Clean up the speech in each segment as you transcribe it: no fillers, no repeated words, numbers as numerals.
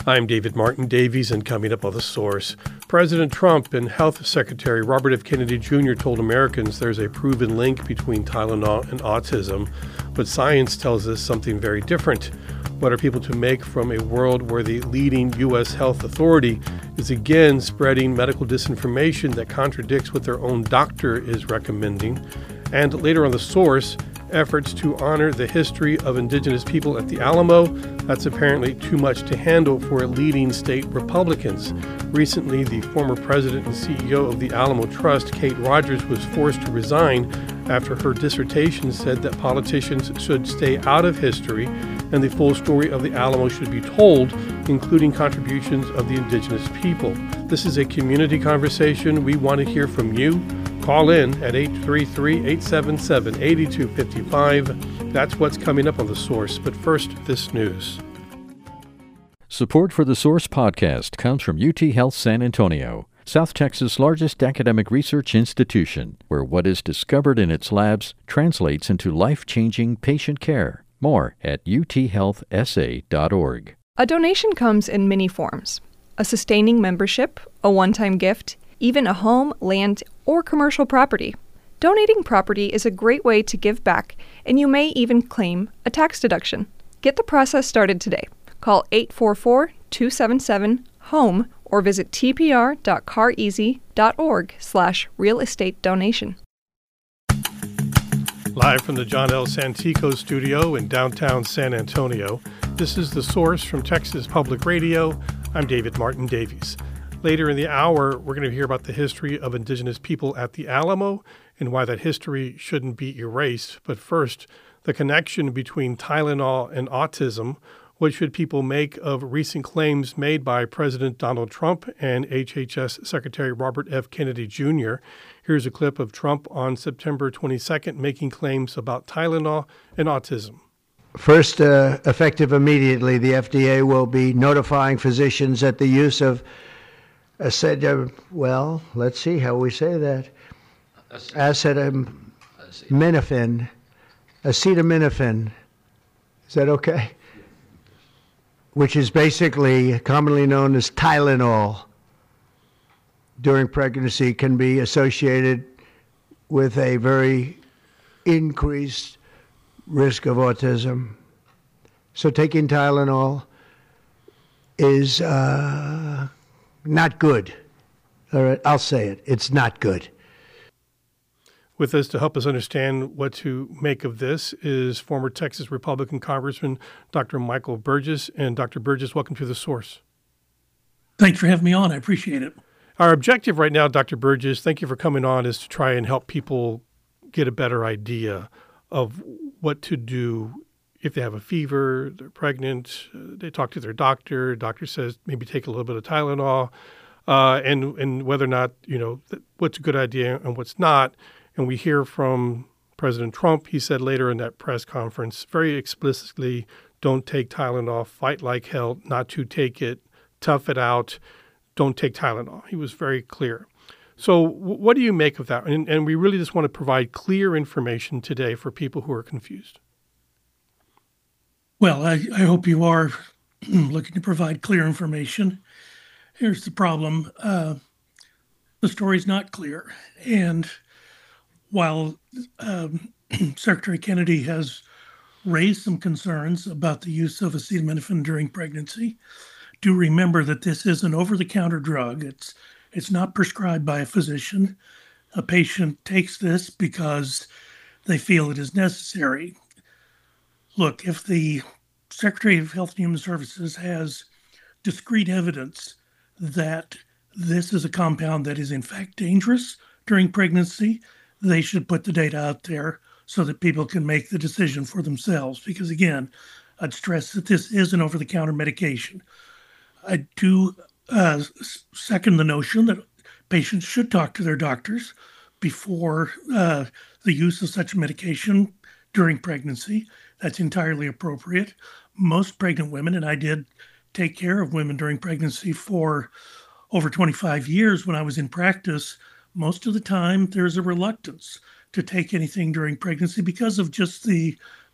I'm David Martin Davies, and coming up on The Source, President Trump and Health Secretary Robert F. Kennedy Jr. told Americans there's a proven link between Tylenol and autism, but science tells us something very different. What are people to make from a world where the leading U.S. health authority is again spreading medical disinformation that contradicts what their own doctor is recommending? And later on The Source, efforts to honor the history of indigenous people at the Alamo. That's apparently too much to handle for leading state Republicans. Recently, the former president and CEO of the Alamo Trust, Kate Rogers, was forced to resign after her dissertation said that politicians should stay out of history and the full story of the Alamo should be told, including contributions of the indigenous people. This is a community conversation. We want to hear from you. Call in at 833-877-8255. That's what's coming up on The Source. But first, this news. Support for The Source podcast comes from UT Health San Antonio, South Texas' largest academic research institution, where what is discovered in its labs translates into life-changing patient care. More at uthealthsa.org. A donation comes in many forms: a sustaining membership, a one-time gift, even a home, land, or commercial property. Donating property is a great way to give back, and you may even claim a tax deduction. Get the process started today. Call 844-277-HOME or visit tpr.careasy.org/real estate donation. Live from the John L. Santico studio in downtown San Antonio, this is The Source from Texas Public Radio. I'm David Martin Davies. Later in the hour, we're going to hear about the history of indigenous people at the Alamo and why that history shouldn't be erased. But first, the connection between Tylenol and autism. What should people make of recent claims made by President Donald Trump and HHS Secretary Robert F. Kennedy Jr.? Here's a clip of Trump on September 22nd making claims about Tylenol and autism. First, effective immediately, the FDA will be notifying physicians that the use of let's see how we say that. Acetaminophen. Is that okay? Which is basically commonly known as Tylenol, during pregnancy can be associated with a very increased risk of autism. So taking Tylenol is not good. All right, I'll say it. It's not good. With us to help us understand what to make of this is former Texas Republican Congressman Dr. Michael Burgess. And Dr. Burgess, welcome to The Source. Thanks for having me on. I appreciate it. Our objective right now, Dr. Burgess, thank you for coming on, is to try and help people get a better idea of what to do if they have a fever, they're pregnant, they talk to their doctor, doctor says maybe take a little bit of Tylenol, and whether or not, what's a good idea and what's not. And we hear from President Trump. He said later in that press conference very explicitly, don't take Tylenol, fight like hell not to take it, tough it out, don't take Tylenol. He was very clear. So what do you make of that? And we really just want to provide clear information today for people who are confused. Well, I hope you are looking to provide clear information. Here's the problem. The story's not clear. And while Secretary Kennedy has raised some concerns about the use of acetaminophen during pregnancy, do remember that this is an over-the-counter drug. It's not prescribed by a physician. A patient takes this because they feel it is necessary. Look, if the Secretary of Health and Human Services has discrete evidence that this is a compound that is in fact dangerous during pregnancy, they should put the data out there so that people can make the decision for themselves. Because again, I'd stress that this is an over-the-counter medication. I do second the notion that patients should talk to their doctors before the use of such medication during pregnancy. That's entirely appropriate. Most pregnant women, and I did take care of women during pregnancy for over 25 years when I was in practice, most of the time there's a reluctance to take anything during pregnancy because of just the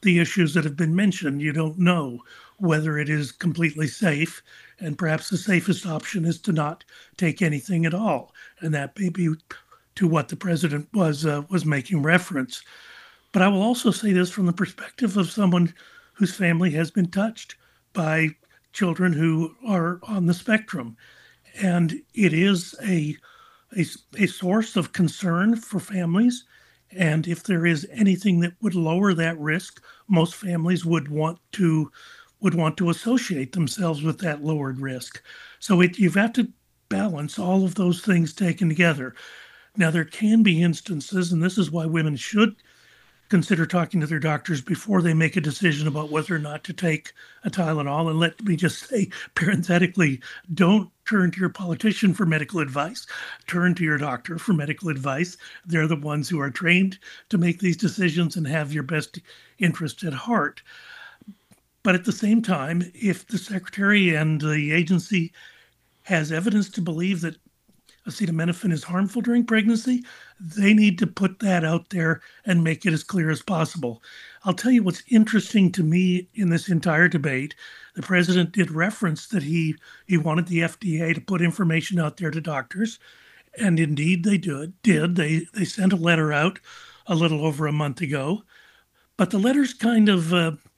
the issues that have been mentioned. You don't know whether it is completely safe, and perhaps the safest option is to not take anything at all. And that may be to what the president was making reference. But I will also say this from the perspective of someone whose family has been touched by children who are on the spectrum. And it is a source of concern for families. And if there is anything that would lower that risk, most families would want to associate themselves with that lowered risk. So you've got to balance all of those things taken together. Now, there can be instances, and this is why women should consider talking to their doctors before they make a decision about whether or not to take a Tylenol. And let me just say, parenthetically, don't turn to your politician for medical advice. Turn to your doctor for medical advice. They're the ones who are trained to make these decisions and have your best interest at heart. But at the same time, if the secretary and the agency has evidence to believe that acetaminophen is harmful during pregnancy, they need to put that out there and make it as clear as possible. I'll tell you what's interesting to me in this entire debate. The president did reference that he wanted the FDA to put information out there to doctors, and indeed they did. They sent a letter out a little over a month ago, but the letter's kind of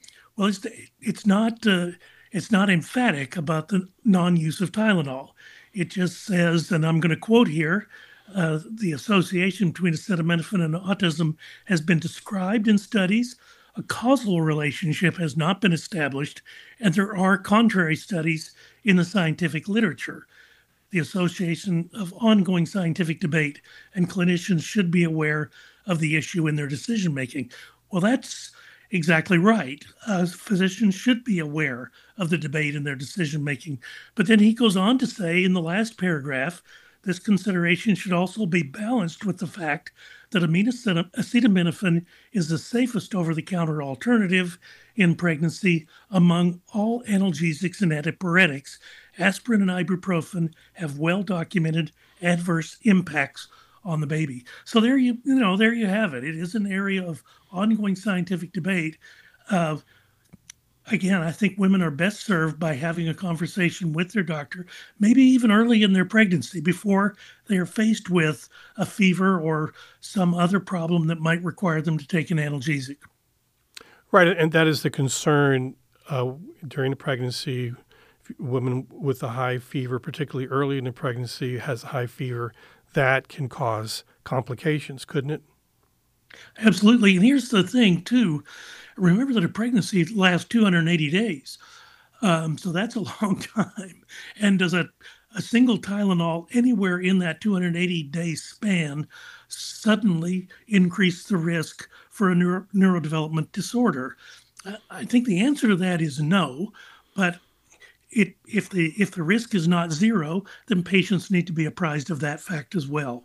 it's not emphatic about the non-use of Tylenol. It just says, and I'm going to quote here, the association between acetaminophen and autism has been described in studies. A causal relationship has not been established, and there are contrary studies in the scientific literature. The association of ongoing scientific debate, and clinicians should be aware of the issue in their decision-making. Well, that's exactly right. Physicians should be aware of the debate in their decision-making. But then he goes on to say in the last paragraph, this consideration should also be balanced with the fact that acetaminophen is the safest over-the-counter alternative in pregnancy among all analgesics and antipyretics. Aspirin and ibuprofen have well-documented adverse impacts on the baby. So there you have it. It is an area of ongoing scientific debate. Again, I think women are best served by having a conversation with their doctor, maybe even early in their pregnancy, before they are faced with a fever or some other problem that might require them to take an analgesic. Right, and that is the concern during the pregnancy. Women with a high fever, particularly early in the pregnancy, has a high fever, that can cause complications, couldn't it? Absolutely. And here's the thing, too. Remember that a pregnancy lasts 280 days. So that's a long time. And does a single Tylenol anywhere in that 280-day span suddenly increase the risk for a neurodevelopment disorder? I think the answer to that is no. But if the risk is not zero, then patients need to be apprised of that fact as well.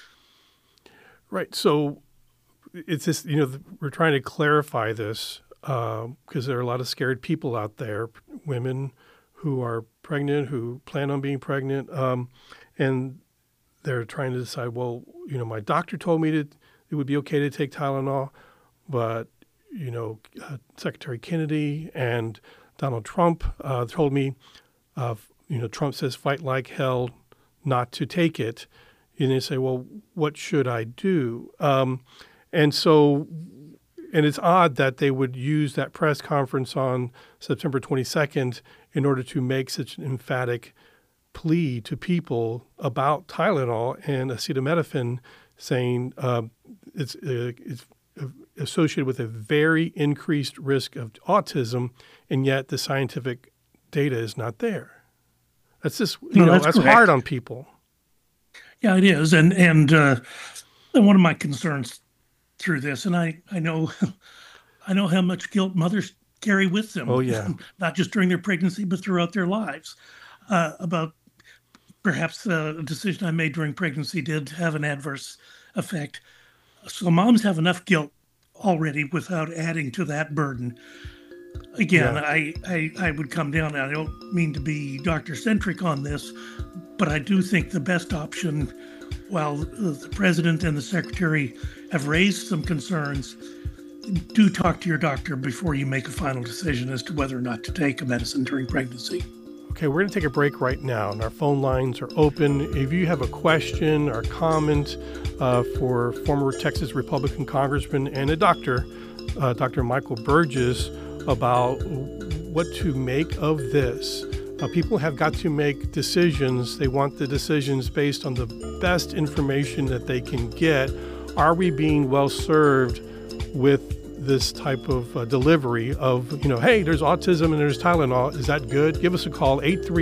Right. So it's just, we're trying to clarify this because there are a lot of scared people out there, women who are pregnant, who plan on being pregnant, and they're trying to decide, well, my doctor told me that it would be okay to take Tylenol, but, Secretary Kennedy and Donald Trump told me, Trump says fight like hell not to take it. And they say, well, what should I do? And it's odd that they would use that press conference on September 22nd in order to make such an emphatic plea to people about Tylenol and acetaminophen, saying it's associated with a very increased risk of autism, and yet the scientific data is not there. That's just, that's hard on people. Yeah, it is. And one of my concerns through this, and I know how much guilt mothers carry with them. Oh, yeah. Not just during their pregnancy, but throughout their lives, about perhaps a decision I made during pregnancy did have an adverse effect. So moms have enough guilt already without adding to that burden. Again, yeah. I would come down, I don't mean to be doctor-centric on this, but I do think the best option, while the president and the secretary have raised some concerns, do talk to your doctor before you make a final decision as to whether or not to take a medicine during pregnancy. Okay, we're going to take a break right now, and our phone lines are open. If you have a question or comment for former Texas Republican Congressman and a doctor, Dr. Michael Burgess, about what to make of this. People have got to make decisions. They want the decisions based on the best information that they can get. Are we being well served with this type of delivery of, hey, there's autism and there's Tylenol. Is that good? Give us a call,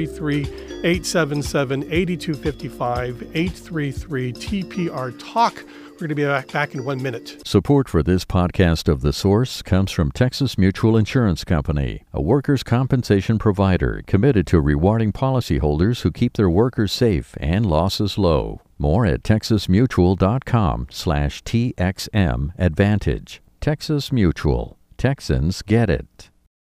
833-877-8255, 833-TPR-TALK. We're going to be back in 1 minute. Support for this podcast of The Source comes from Texas Mutual Insurance Company, a workers' compensation provider committed to rewarding policyholders who keep their workers safe and losses low. More at texasmutual.com/TXM Advantage. Texas Mutual. Texans get it.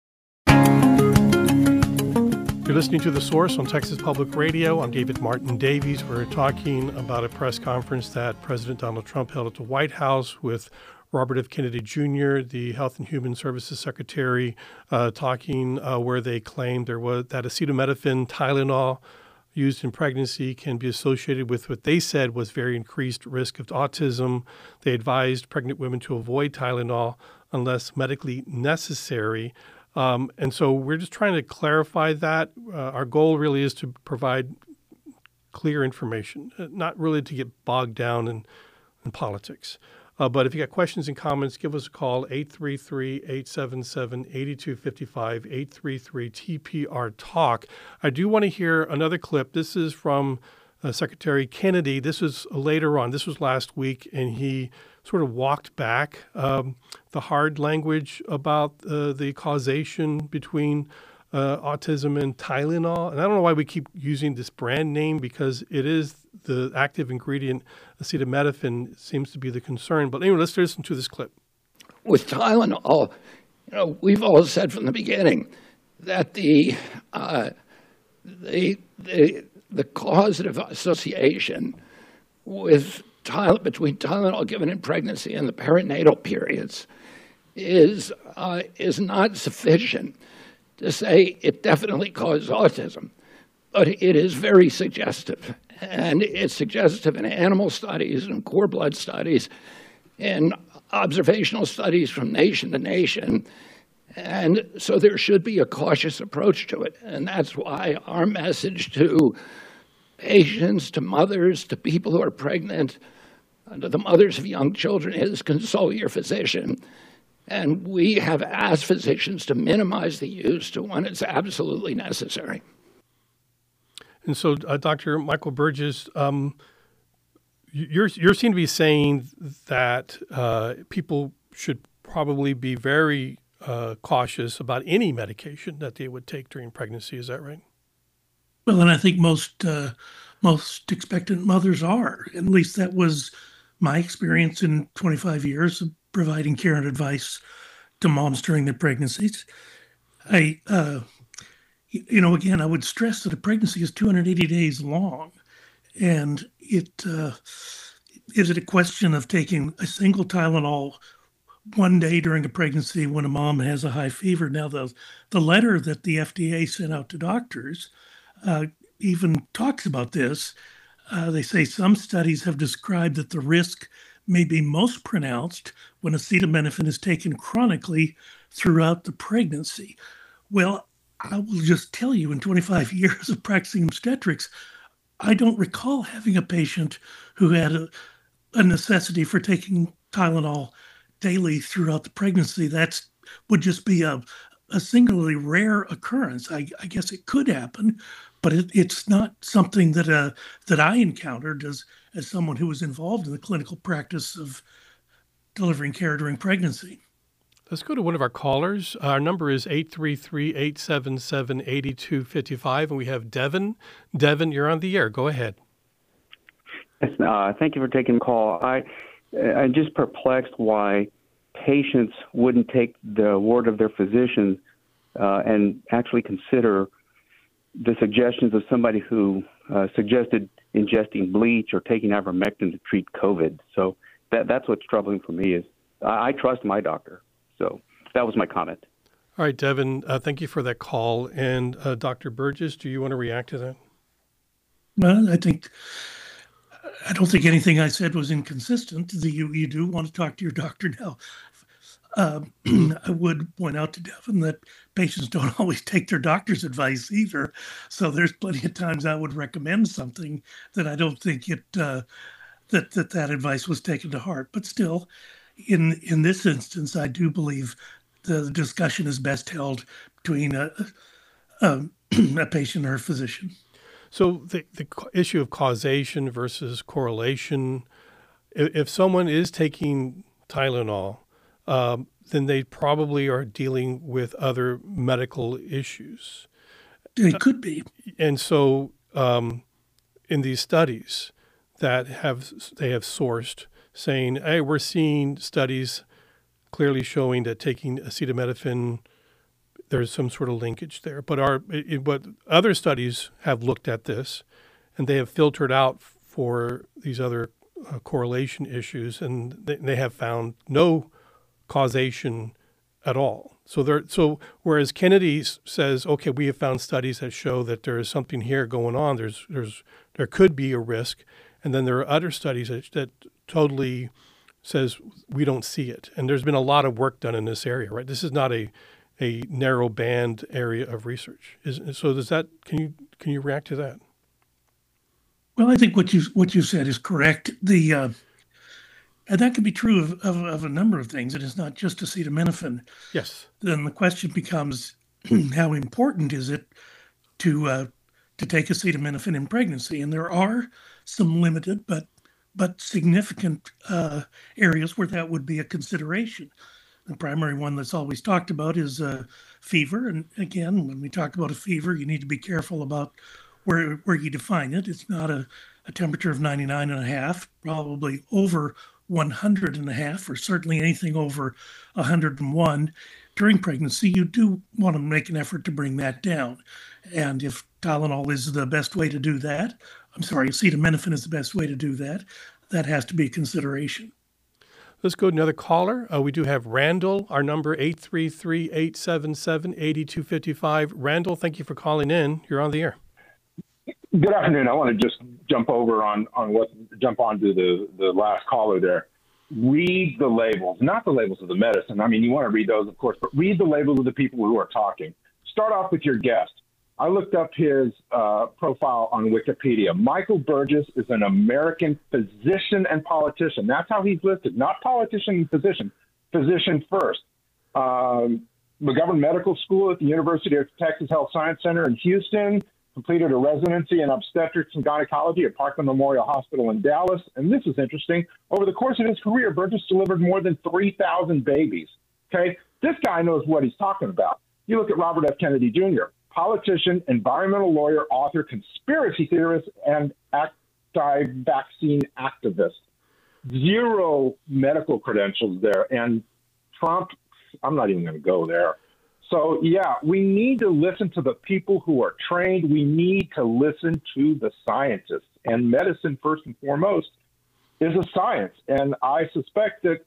You're listening to The Source on Texas Public Radio. I'm David Martin Davies. We're talking about a press conference that President Donald Trump held at the White House with Robert F. Kennedy Jr., the Health and Human Services Secretary, talking where they claimed there was that acetaminophen, Tylenol, used in pregnancy can be associated with what they said was very increased risk of autism. They advised pregnant women to avoid Tylenol unless medically necessary. And so we're just trying to clarify that. Our goal really is to provide clear information, not really to get bogged down in politics. But if you got questions and comments, give us a call, 833-877-8255, 833-TPR-TALK. I do want to hear another clip. This is from Secretary Kennedy. This was later on. This was last week, and he sort of walked back the hard language about the causation between autism and Tylenol. And I don't know why we keep using this brand name, because it is the active ingredient, acetaminophen, seems to be the concern. But anyway, let's listen to this clip. With Tylenol, we've all said from the beginning that the causative association with between Tylenol given in pregnancy and the perinatal periods is not sufficient to say it definitely caused autism, but it is very suggestive. And it's suggestive in animal studies and cord blood studies and observational studies from nation to nation. And so there should be a cautious approach to it. And that's why our message to patients, to mothers, to people who are pregnant, to the mothers of young children is consult your physician. And we have asked physicians to minimize the use to when it's absolutely necessary. And so, Dr. Michael Burgess, you seem to be saying that people should probably be very cautious about any medication that they would take during pregnancy. Is that right? Well, and I think most expectant mothers are. At least that was my experience in 25 years of providing care and advice to moms during their pregnancies. Again, I would stress that a pregnancy is 280 days long, and is it a question of taking a single Tylenol one day during a pregnancy when a mom has a high fever? Now, the letter that the FDA sent out to doctors even talks about this. They say some studies have described that the risk may be most pronounced when acetaminophen is taken chronically throughout the pregnancy. Well, I will just tell you, in 25 years of practicing obstetrics, I don't recall having a patient who had a necessity for taking Tylenol daily throughout the pregnancy. That would just be a singularly rare occurrence. I guess it could happen, but it's not something that I encountered as someone who was involved in the clinical practice of delivering care during pregnancy. Let's go to one of our callers. Our number is 833-877-8255, and we have Devin. Devin, you're on the air. Go ahead. Yes, thank you for taking the call. I'm just perplexed why patients wouldn't take the word of their physician and actually consider the suggestions of somebody who suggested ingesting bleach or taking ivermectin to treat COVID. So that's what's troubling for me is I trust my doctor. So that was my comment. All right, Devin, thank you for that call. And Dr. Burgess, do you want to react to that? Well, I don't think anything I said was inconsistent. You do want to talk to your doctor now. I would point out to Devin that patients don't always take their doctor's advice either. So there's plenty of times I would recommend something that I don't think that advice was taken to heart. But still, in this instance, I do believe the discussion is best held between a patient or a physician. So the issue of causation versus correlation, if someone is taking Tylenol, then they probably are dealing with other medical issues. It could be. And so in these studies that they have sourced saying, hey, we're seeing studies clearly showing that taking acetaminophen, there's some sort of linkage there. But other studies have looked at this, and they have filtered out for these other correlation issues, and they have found no causation at all. So whereas Kennedy says, okay, we have found studies that show that there is something here going on. There could be a risk, and then there are other studies that totally says we don't see it. And there's been a lot of work done in this area, right? This is not a narrow band area of research. Can you react to that? Well, I think what you said is correct. And that can be true of a number of things. It is not just acetaminophen. Yes. Then the question becomes, how important is it to take acetaminophen in pregnancy? And there are some limited but significant areas where that would be a consideration. The primary one that's always talked about is fever. And again, when we talk about a fever, you need to be careful about where you define it. It's not a temperature of 99.5, probably over 100.5, or certainly anything over 101 during pregnancy. You do want to make an effort to bring that down. And if Tylenol is the best way to do that, acetaminophen is the best way to do that, that has to be a consideration. Let's go to another caller. We do have Randall, our number 833-877-8255. Randall, thank you for calling in. You're on the air. Good afternoon. I want to just jump onto the last caller there. Read the labels, not the labels of the medicine. I mean, you want to read those, of course, but read the labels of the people who are talking. Start off with your guest. I looked up his profile on Wikipedia. Michael Burgess is an American physician and politician. That's how he's listed, not politician and physician, physician first. McGovern Medical School at the University of Texas Health Science Center in Houston, completed a residency in obstetrics and gynecology at Parkland Memorial Hospital in Dallas. And this is interesting. Over the course of his career, Burgess delivered more than 3,000 babies. Okay, this guy knows what he's talking about. You look at Robert F. Kennedy Jr., politician, environmental lawyer, author, conspiracy theorist, and anti-vaccine activist. Zero medical credentials there. And Trump, I'm not even going to go there. So, yeah, we need to listen to the people who are trained. We need to listen to the scientists. And medicine, first and foremost, is a science. And I suspect that,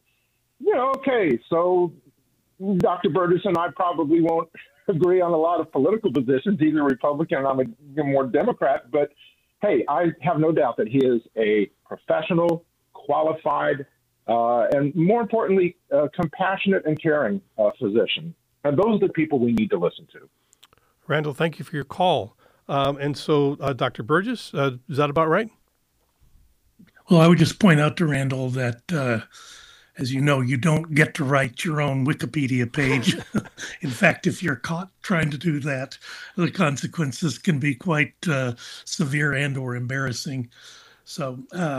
so Dr. Burgess and I probably won't agree on a lot of political positions. He's a Republican and I'm a more Democrat. But, hey, I have no doubt that he is a professional, qualified, and more importantly, compassionate and caring physician. And those are the people we need to listen to. Randall, thank you for your call. And so, Dr. Burgess, is that about right? Well, I would just point out to Randall that, as you know, you don't get to write your own Wikipedia page. In fact, if you're caught trying to do that, the consequences can be quite severe and or embarrassing. So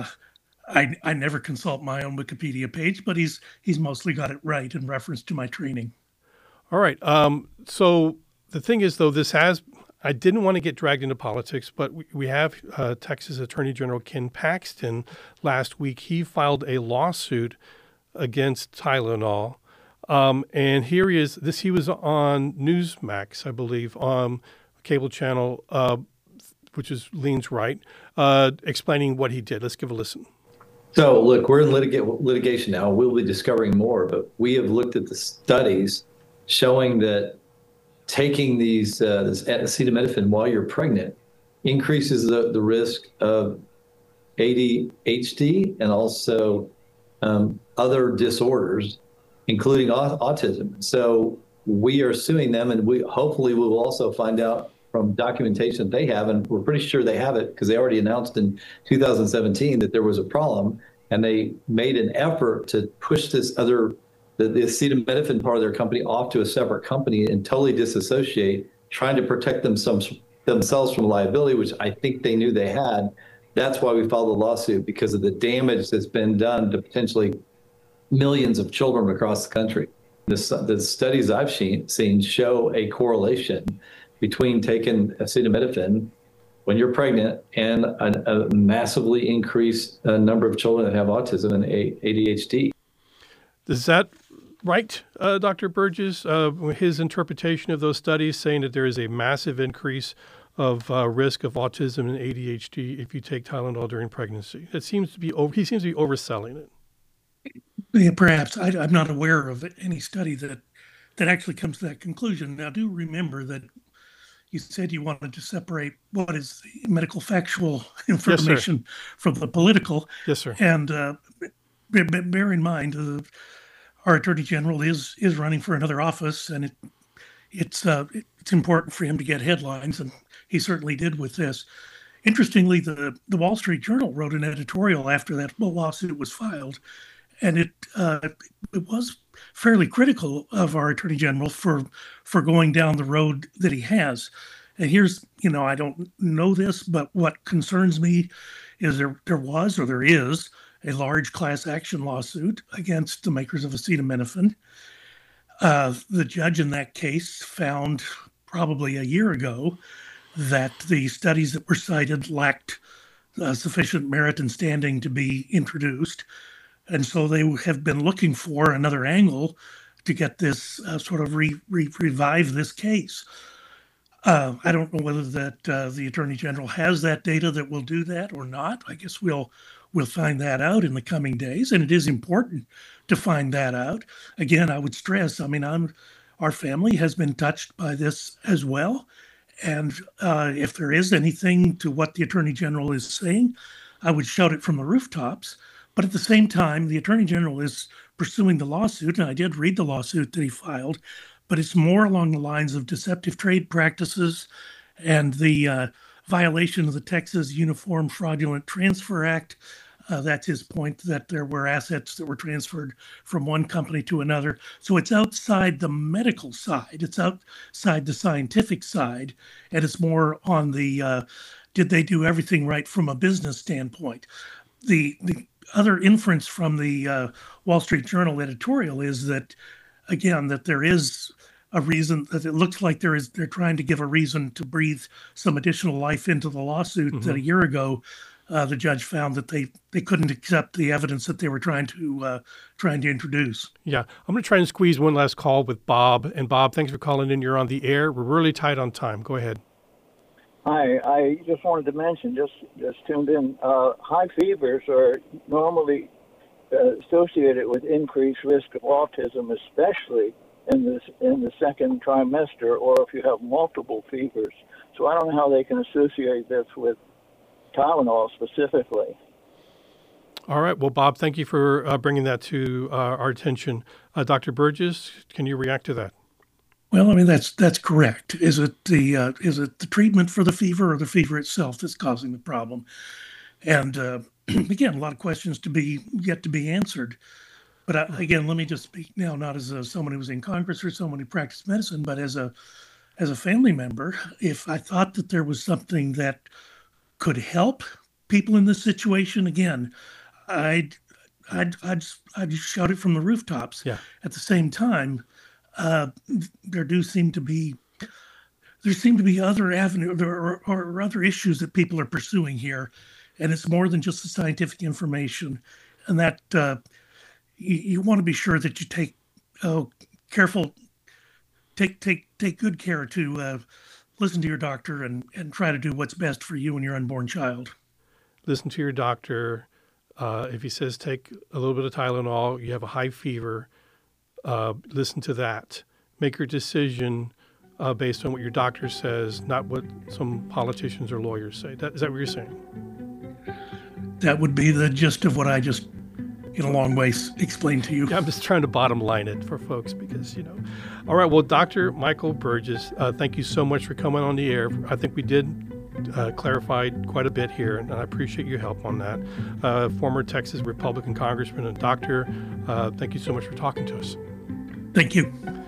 I never consult my own Wikipedia page, but he's mostly got it right in reference to my training. All right. So the thing is, though, I didn't want to get dragged into politics, but we have Texas Attorney General Ken Paxton last week. He filed a lawsuit against Tylenol. And here he is. He was on Newsmax, I believe, on cable channel, which leans right, explaining what he did. Let's give a listen. So, look, we're in litigation now. We'll be discovering more, but we have looked at the studies showing that taking this acetaminophen while you're pregnant increases the risk of ADHD and also other disorders, including autism. So we are suing them, and we will also find out from documentation that they have, and we're pretty sure they have it because they already announced in 2017 that there was a problem, and they made an effort to push the acetaminophen part of their company off to a separate company and totally disassociate, trying to protect themselves from liability, which I think they knew they had. That's why we filed the lawsuit, because of the damage that's been done to potentially millions of children across the country. The studies I've seen show a correlation between taking acetaminophen when you're pregnant and a massively increased number of children that have autism and ADHD. Is that right, Dr. Burgess? His interpretation of those studies saying that there is a massive increase of risk of autism and ADHD if you take Tylenol during pregnancy. He seems to be overselling it. Yeah, perhaps. I'm not aware of any study that actually comes to that conclusion. Now, do remember that you said you wanted to separate what is medical factual information from the political. Yes, sir. And bear in mind, our Attorney General is running for another office, and it's important for him to get headlines, and he certainly did with this. Interestingly, the Wall Street Journal wrote an editorial after that lawsuit was filed, and it was fairly critical of our Attorney General for going down the road that he has. And here's, I don't know this, but what concerns me is there is a large class action lawsuit against the makers of acetaminophen. The judge in that case found probably a year ago that the studies that were cited lacked sufficient merit and standing to be introduced. And so they have been looking for another angle to get this sort of revive this case. I don't know whether that the Attorney General has that data that will do that or not. I guess we'll find that out in the coming days, and it is important to find that out. Again, I would stress, our family has been touched by this as well, and if there is anything to what the Attorney General is saying, I would shout it from the rooftops. But at the same time, the Attorney General is pursuing the lawsuit, and I did read the lawsuit that he filed, but it's more along the lines of deceptive trade practices and the violation of the Texas Uniform Fraudulent Transfer Act. That's his point, that there were assets that were transferred from one company to another. So it's outside the medical side. It's outside the scientific side. And it's more on the, did they do everything right from a business standpoint? The other inference from the Wall Street Journal editorial is that, again, that there is a reason, that it looks like they're trying to give a reason to breathe some additional life into the lawsuit that a year ago the judge found that they couldn't accept the evidence that they were trying to introduce. Yeah, I'm going to try and squeeze one last call with Bob. And Bob, thanks for calling in. You're on the air. We're really tight on time. Go ahead. Hi, I just wanted to mention, just tuned in, high fevers are normally associated with increased risk of autism, especially in the second trimester, or if you have multiple fevers. So I don't know how they can associate this with Tylenol specifically. All right. Well, Bob, thank you for bringing that to our attention. Dr. Burgess, can you react to that? Well, that's correct. Is it the treatment for the fever or the fever itself that's causing the problem? And again, a lot of questions yet to be answered. But again, let me just speak now, not as someone who was in Congress or someone who practiced medicine, but as a family member. If I thought that there was something that could help people in this situation, again, I'd shout it from the rooftops. Yeah. At the same time, there seem to be other avenues or other issues that people are pursuing here, and it's more than just the scientific information, and that you want to be sure that you take good care to listen to your doctor and try to do what's best for you and your unborn child. Listen to your doctor. If he says take a little bit of Tylenol, you have a high fever, listen to that. Make your decision based on what your doctor says, not what some politicians or lawyers say. Is that what you're saying? That would be the gist of what I just, in a long way, explained to you. Yeah, I'm just trying to bottom line it for folks because, All right, well, Dr. Michael Burgess, thank you so much for coming on the air. I think we did clarify quite a bit here, and I appreciate your help on that. Former Texas Republican Congressman and doctor, thank you so much for talking to us. Thank you.